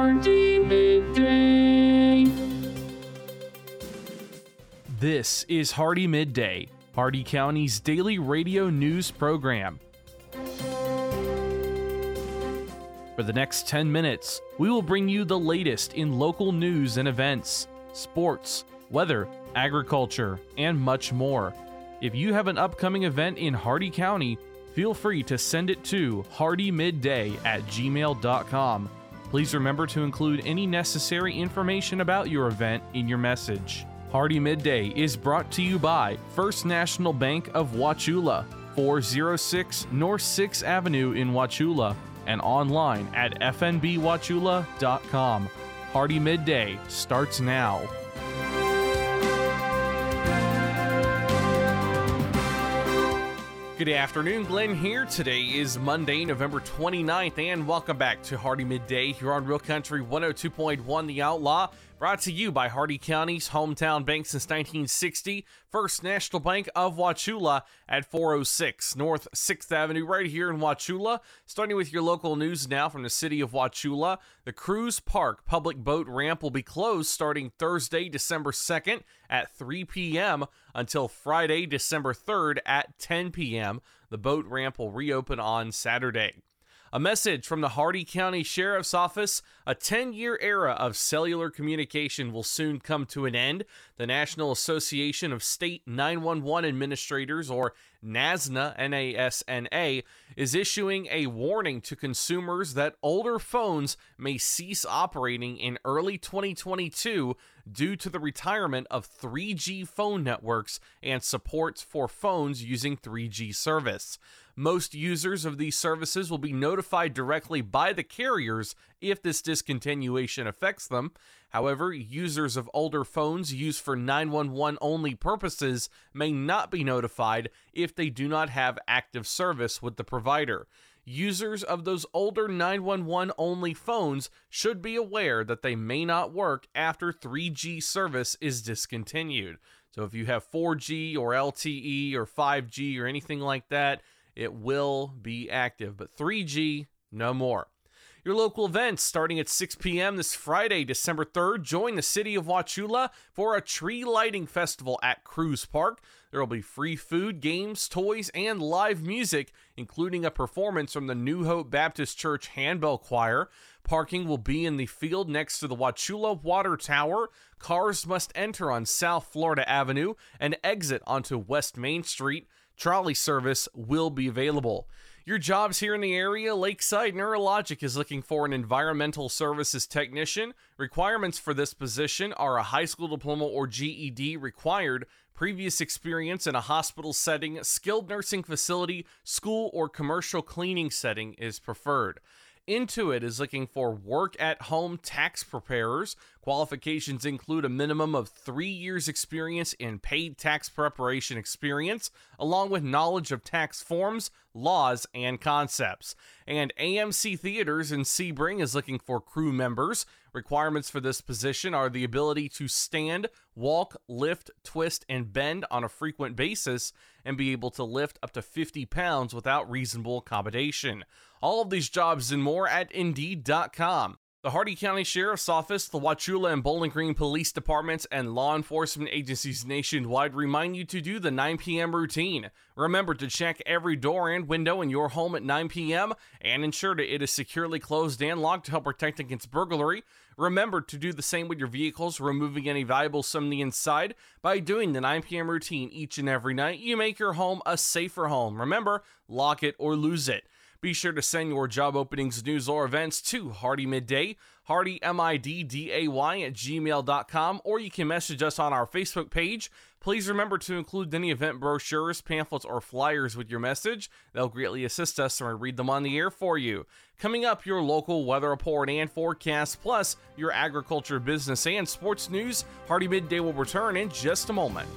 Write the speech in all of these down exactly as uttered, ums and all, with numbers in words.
Hardy Midday. This is Hardy Midday, Hardy County's daily radio news program. For the next ten minutes, we will bring you the latest in local news and events, sports, weather, agriculture, and much more. If you have an upcoming event in Hardy County, feel free to send it to hardymidday at gmail dot com. Please remember to include any necessary information about your event in your message. Hardy Midday is brought to you by First National Bank of Wauchula, four oh six North sixth Avenue in Wauchula, and online at f n b wauchula dot com. Hardy Midday starts now. Good afternoon, Glenn here. Today is Monday, November twenty-ninth, and welcome back to Hardy Midday here on Real Country one oh two point one The Outlaw, brought to you by Hardy County's hometown bank since nineteen sixty, First National Bank of Wauchula at four oh six North sixth Avenue, right here in Wauchula. Starting with your local news now from the city of Wauchula, the Cruise Park public boat ramp will be closed starting Thursday, December second at three p.m. until Friday, December third at ten p.m. The boat ramp will reopen on Saturday. A message from the Hardy County Sheriff's Office: a ten-year era of cellular communication will soon come to an end. The National Association of State nine one one Administrators, or NASNA, N A S N A, is issuing a warning to consumers that older phones may cease operating in early twenty twenty-two due to the retirement of three G phone networks and supports for phones using three G service. Most users of these services will be notified directly by the carriers if this discontinuation affects them. However, users of older phones used for nine one one only purposes may not be notified if they do not have active service with the provider. Users of those older nine one one only phones should be aware that they may not work after three G service is discontinued. So if you have four G or L T E or five G or anything like that, it will be active, but three G, no more. Your local events starting at six p.m. this Friday, December third. Join the city of Wauchula for a tree lighting festival at Cruise Park. There will be free food, games, toys, and live music, including a performance from the New Hope Baptist Church Handbell Choir. Parking will be in the field next to the Wauchula Water Tower. Cars must enter on South Florida Avenue and exit onto West Main Street. Trolley service will be available. Your jobs here in the area: Lakeside Neurologic is looking for an environmental services technician. Requirements for this position are a high school diploma or G E D required, previous experience in a hospital setting, skilled nursing facility, school, or commercial cleaning setting is preferred. Intuit is looking for work-at-home tax preparers. Qualifications include a minimum of three years experience in paid tax preparation experience, along with knowledge of tax forms, laws, and concepts. And A M C Theaters in Sebring is looking for crew members. Requirements for this position are the ability to stand, walk, lift, twist, and bend on a frequent basis, and be able to lift up to fifty pounds without reasonable accommodation. All of these jobs and more at Indeed dot com. The Hardy County Sheriff's Office, the Wauchula and Bowling Green Police Departments, and law enforcement agencies nationwide remind you to do the nine p.m. routine. Remember to check every door and window in your home at nine p.m. and ensure that it is securely closed and locked to help protect against burglary. Remember to do the same with your vehicles, removing any valuables from the inside. By doing the nine p.m. routine each and every night, you make your home a safer home. Remember, lock it or lose it. Be sure to send your job openings, news, or events to Hardy Midday, Hardy, M I D D A Y, at gmail dot com, or you can message us on our Facebook page. Please remember to include any event brochures, pamphlets, or flyers with your message. They'll greatly assist us when we read them on the air for you. Coming up, your local weather report and forecast, plus your agriculture, business, and sports news. Hardy Midday will return in just a moment.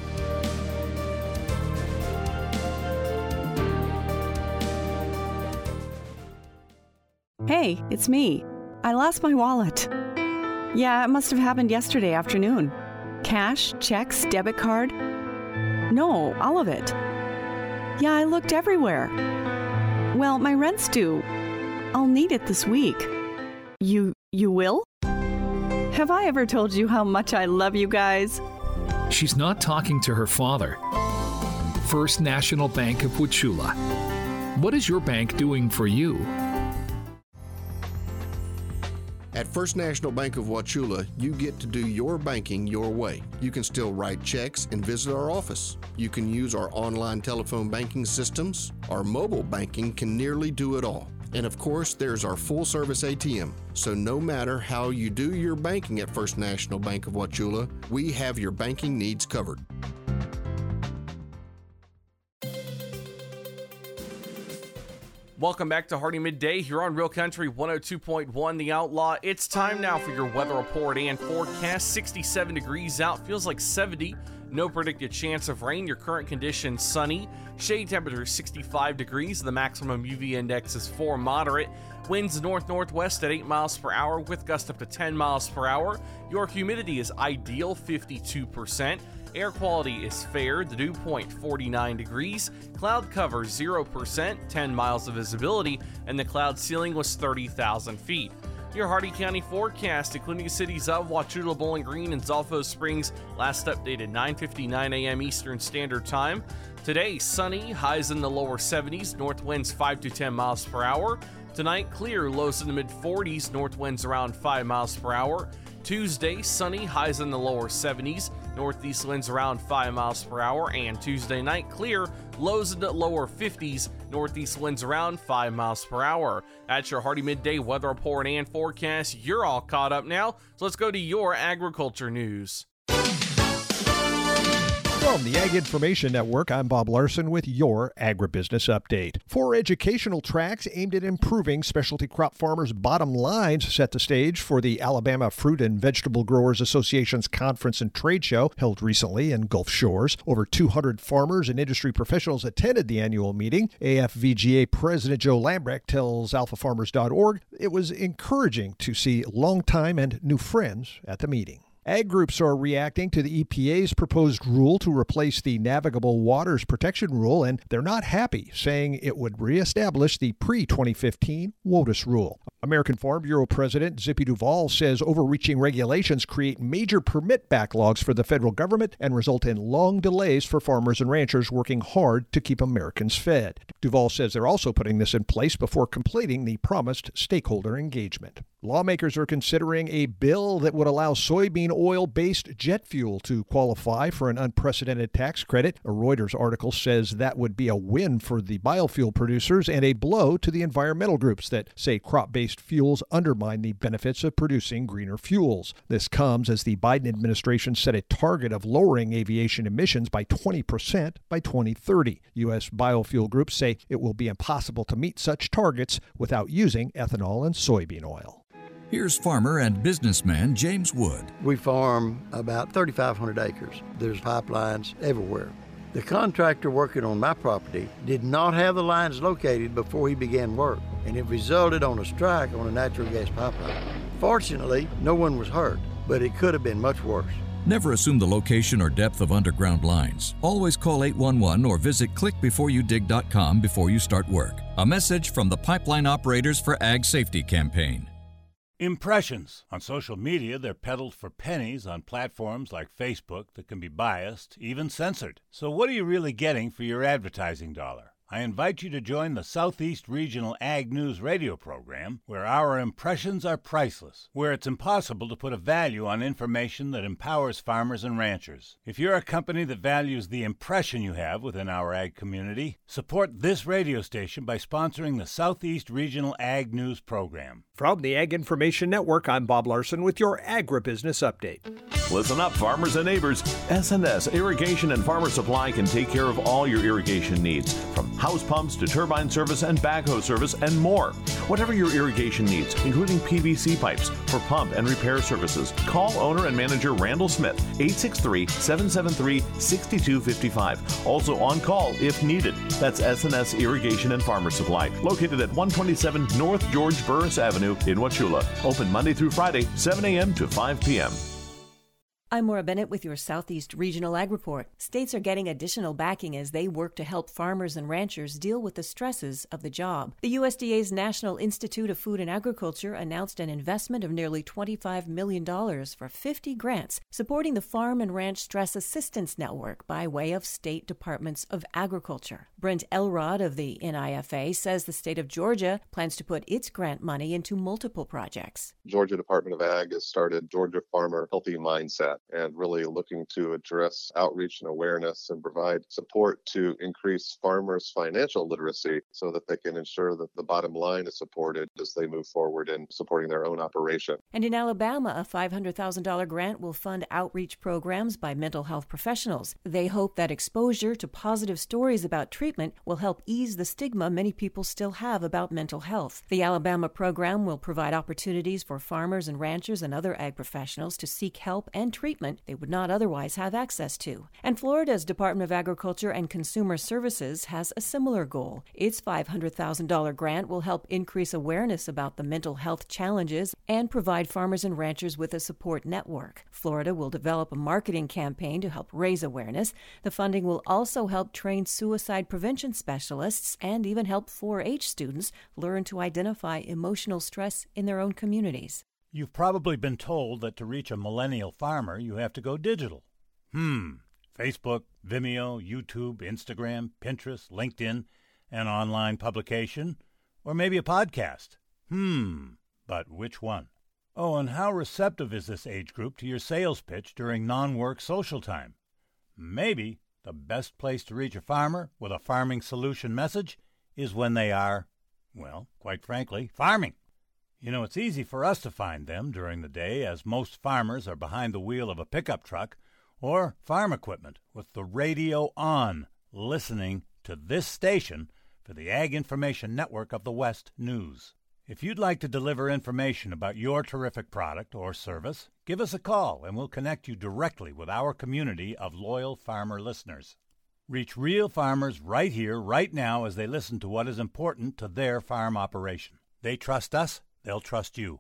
Hey, it's me. I lost my wallet. Yeah, it must have happened yesterday afternoon. Cash, checks, debit card. No, all of it. Yeah, I looked everywhere. Well, my rent's due. I'll need it this week. You You will? Have I ever told you how much I love you guys? She's not talking to her father. First National Bank of Wauchula. What is your bank doing for you? At First National Bank of Wauchula, you get to do your banking your way. You can still write checks and visit our office. You can use our online telephone banking systems. Our mobile banking can nearly do it all. And of course, there's our full-service A T M. So no matter how you do your banking at First National Bank of Wauchula, we have your banking needs covered. Welcome back to Hardee Midday here on Real Country one oh two point one The Outlaw. It's time now for your weather report and forecast. sixty-seven degrees out, feels like seventy. No predicted chance of rain. Your current condition sunny. Shade temperature sixty-five degrees. The maximum U V index is four, moderate. Winds north-northwest at eight miles per hour with gusts up to ten miles per hour. Your humidity is ideal, fifty-two percent. Air quality is fair, the dew point forty-nine degrees, cloud cover zero percent, ten miles of visibility, and the cloud ceiling was thirty thousand feet. Your Hardee County forecast, including the cities of Wauchula, Bowling Green, and Zolfo Springs, last updated nine fifty-nine a.m. Eastern Standard Time. Today, sunny, highs in the lower seventies, north winds five to ten miles per hour. Tonight, clear, lows in the mid forties, north winds around five miles per hour. Tuesday, sunny, highs in the lower seventies, northeast winds around five miles per hour, and Tuesday night, clear, lows in the lower fifties, northeast winds around five miles per hour. That's your Hardee Midday weather report and forecast. You're all caught up now, so let's go to your agriculture news. From the Ag Information Network, I'm Bob Larson with your Agribusiness Update. Four educational tracks aimed at improving specialty crop farmers' bottom lines set the stage for the Alabama Fruit and Vegetable Growers Association's conference and trade show held recently in Gulf Shores. Over two hundred farmers and industry professionals attended the annual meeting. A F V G A President Joe Lambrecht tells alpha farmers dot org it was encouraging to see longtime and new friends at the meeting. Ag groups are reacting to the E P A's proposed rule to replace the Navigable Waters Protection Rule, and they're not happy, saying it would reestablish the pre twenty fifteen WOTUS rule. American Farm Bureau President Zippy Duvall says overreaching regulations create major permit backlogs for the federal government and result in long delays for farmers and ranchers working hard to keep Americans fed. Duvall says they're also putting this in place before completing the promised stakeholder engagement. Lawmakers are considering a bill that would allow soybean oil-based jet fuel to qualify for an unprecedented tax credit. A Reuters article says that would be a win for the biofuel producers and a blow to the environmental groups that say crop-based fuels undermine the benefits of producing greener fuels. This comes as the Biden administration set a target of lowering aviation emissions by twenty percent by twenty thirty. U S biofuel groups say it will be impossible to meet such targets without using ethanol and soybean oil. Here's farmer and businessman James Wood. We farm about thirty-five hundred acres. There's pipelines everywhere. The contractor working on my property did not have the lines located before he began work, and it resulted on a strike on a natural gas pipeline. Fortunately, no one was hurt, but it could have been much worse. Never assume the location or depth of underground lines. Always call eight one one or visit click before you dig dot com before you start work. A message from the Pipeline Operators for Ag Safety campaign. Impressions. On social media, they're peddled for pennies on platforms like Facebook that can be biased, even censored. So what are you really getting for your advertising dollar? I invite you to join the Southeast Regional Ag News radio program, where our impressions are priceless, where it's impossible to put a value on information that empowers farmers and ranchers. If you're a company that values the impression you have within our ag community, support this radio station by sponsoring the Southeast Regional Ag News program. From the Ag Information Network, I'm Bob Larson with your Agribusiness Update. Listen up, farmers and neighbors. S and S Irrigation and Farmer Supply can take care of all your irrigation needs, from house pumps to turbine service and backhoe service and more. Whatever your irrigation needs, including P V C pipes for pump and repair services, call owner and manager Randall Smith, eight six three, seven seven three, six two five five. Also on call if needed. That's S and S Irrigation and Farmer Supply, located at one twenty-seven North George Burris Avenue in Wauchula. Open Monday through Friday, seven a.m. to five p.m. I'm Maura Bennett with your Southeast Regional Ag Report. States are getting additional backing as they work to help farmers and ranchers deal with the stresses of the job. The U S D A's National Institute of Food and Agriculture announced an investment of nearly twenty-five million dollars for fifty grants supporting the Farm and Ranch Stress Assistance Network by way of state departments of agriculture. Brent Elrod of the N I F A says the state of Georgia plans to put its grant money into multiple projects. Georgia Department of Ag has started Georgia Farmer Healthy Mindset, and really looking to address outreach and awareness and provide support to increase farmers' financial literacy so that they can ensure that the bottom line is supported as they move forward in supporting their own operation. And in Alabama, a five hundred thousand dollars grant will fund outreach programs by mental health professionals. They hope that exposure to positive stories about treatment will help ease the stigma many people still have about mental health. The Alabama program will provide opportunities for farmers and ranchers and other ag professionals to seek help and treatment they would not otherwise have access to. And Florida's Department of Agriculture and Consumer Services has a similar goal. Its five hundred thousand dollars grant will help increase awareness about the mental health challenges and provide farmers and ranchers with a support network. Florida will develop a marketing campaign to help raise awareness. The funding will also help train suicide prevention specialists and even help four H students learn to identify emotional stress in their own communities. You've probably been told that to reach a millennial farmer, you have to go digital. Hmm. Facebook, Vimeo, YouTube, Instagram, Pinterest, LinkedIn, an online publication, or maybe a podcast. Hmm. But which one? Oh, and how receptive is this age group to your sales pitch during non-work social time? Maybe the best place to reach a farmer with a farming solution message is when they are, well, quite frankly, farming. You know, it's easy for us to find them during the day, as most farmers are behind the wheel of a pickup truck or farm equipment with the radio on, listening to this station for the Ag Information Network of the West News. If you'd like to deliver information about your terrific product or service, give us a call and we'll connect you directly with our community of loyal farmer listeners. Reach real farmers right here, right now, as they listen to what is important to their farm operation. They trust us. They'll trust you.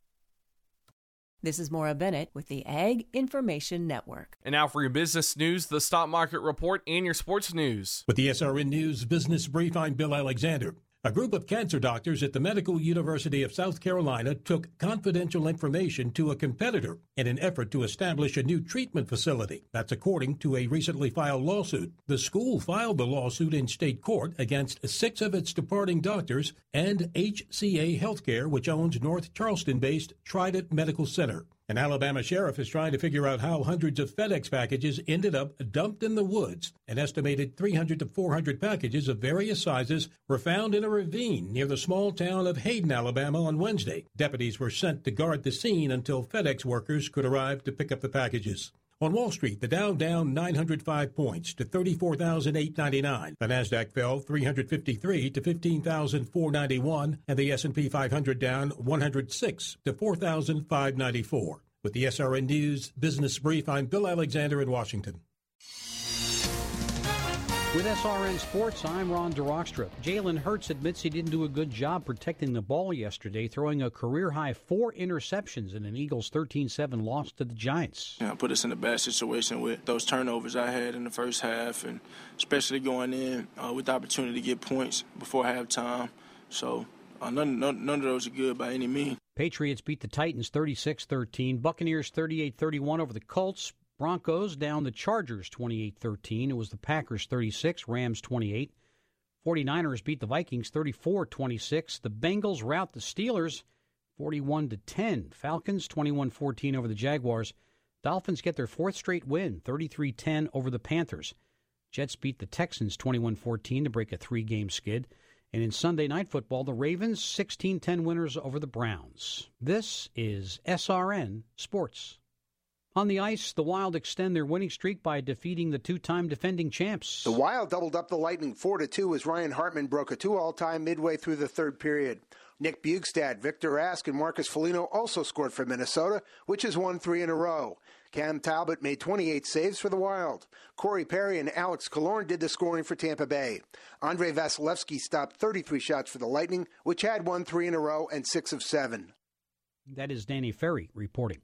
This is Maura Bennett with the Ag Information Network. And now for your business news, the stock market report, and your sports news. With the S R N News Business Brief, I'm Bill Alexander. A group of cancer doctors at the Medical University of South Carolina took confidential information to a competitor in an effort to establish a new treatment facility. That's according to a recently filed lawsuit. The school filed the lawsuit in state court against six of its departing doctors and H C A Healthcare, which owns North Charleston-based Trident Medical Center. An Alabama sheriff is trying to figure out how hundreds of FedEx packages ended up dumped in the woods. An estimated three hundred to four hundred packages of various sizes were found in a ravine near the small town of Hayden, Alabama on Wednesday. Deputies were sent to guard the scene until FedEx workers could arrive to pick up the packages. On Wall Street, the Dow down nine hundred five points to thirty-four thousand eight hundred ninety-nine. The Nasdaq fell three hundred fifty-three to fifteen thousand four hundred ninety-one, and the S and P five hundred down one hundred six to four thousand five hundred ninety-four. With the S R N News Business Brief, I'm Bill Alexander in Washington. With S R N Sports, I'm Ron DeRockstra. Jalen Hurts admits he didn't do a good job protecting the ball yesterday, throwing a career-high four interceptions in an Eagles thirteen seven loss to the Giants. Yeah, put us in a bad situation with those turnovers I had in the first half, and especially going in uh, with the opportunity to get points before halftime. So uh, none, none, none of those are good by any means. Patriots beat the Titans thirty-six thirteen. Buccaneers thirty-eight thirty-one over the Colts. Broncos down the Chargers twenty-eight thirteen. It was the Packers thirty-six, Rams twenty-eight. 49ers beat the Vikings thirty-four twenty-six. The Bengals rout the Steelers forty-one to ten. Falcons twenty-one fourteen over the Jaguars. Dolphins get their fourth straight win, thirty-three ten over the Panthers. Jets beat the Texans twenty-one fourteen to break a three-game skid. And in Sunday Night Football, the Ravens sixteen ten winners over the Browns. This is S R N Sports. On the ice, the Wild extend their winning streak by defeating the two-time defending champs. The Wild doubled up the Lightning four to two as Ryan Hartman broke a two all-time midway through the third period. Nick Bjugstad, Victor Rask, and Marcus Foligno also scored for Minnesota, which has won three in a row. Cam Talbot made twenty-eight saves for the Wild. Corey Perry and Alex Killorn did the scoring for Tampa Bay. Andrei Vasilevsky stopped thirty-three shots for the Lightning, which had won three in a row and six of seven. That is Danny Ferry reporting.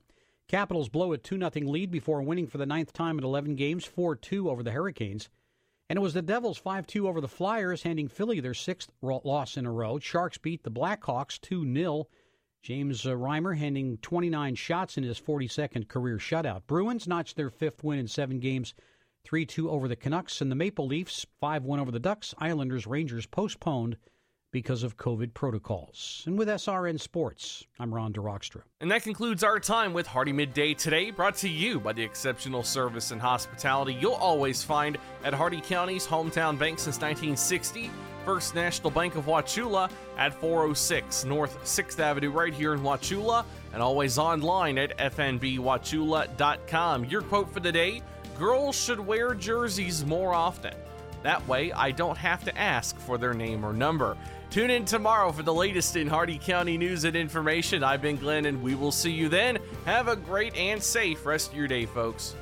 Capitals blow a two nothing lead before winning for the ninth time in eleven games, four two over the Hurricanes. And it was the Devils five two over the Flyers, handing Philly their sixth loss in a row. Sharks beat the Blackhawks two nil. James uh, Reimer handing twenty-nine shots in his forty-second career shutout. Bruins notched their fifth win in seven games, three two over the Canucks. And the Maple Leafs, five one over the Ducks. Islanders, Rangers postponed because of COVID protocols. And with S R N Sports, I'm Ron DeRockstra. And that concludes our time with Hardee Midday today, brought to you by the exceptional service and hospitality you'll always find at Hardee County's hometown bank since nineteen sixty, First National Bank of Wauchula at four oh six North sixth Avenue right here in Wauchula, and always online at f n b wauchula dot com. Your quote for the day: girls should wear jerseys more often. That way, I don't have to ask for their name or number. Tune in tomorrow for the latest in Hardee County news and information. I've been Glenn, and we will see you then. Have a great and safe rest of your day, folks.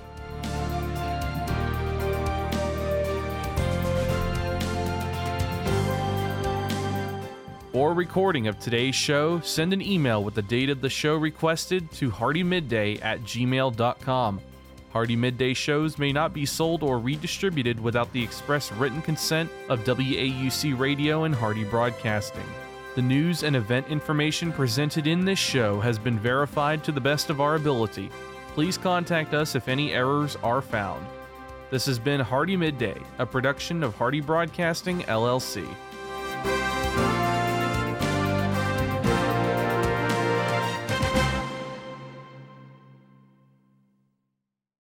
For a recording of today's show, send an email with the date of the show requested to hardymidday at gmail dot com. Hardee Midday shows may not be sold or redistributed without the express written consent of W A U C Radio and Hardee Broadcasting. The news and event information presented in this show has been verified to the best of our ability. Please contact us if any errors are found. This has been Hardee Midday, a production of Hardee Broadcasting, L L C.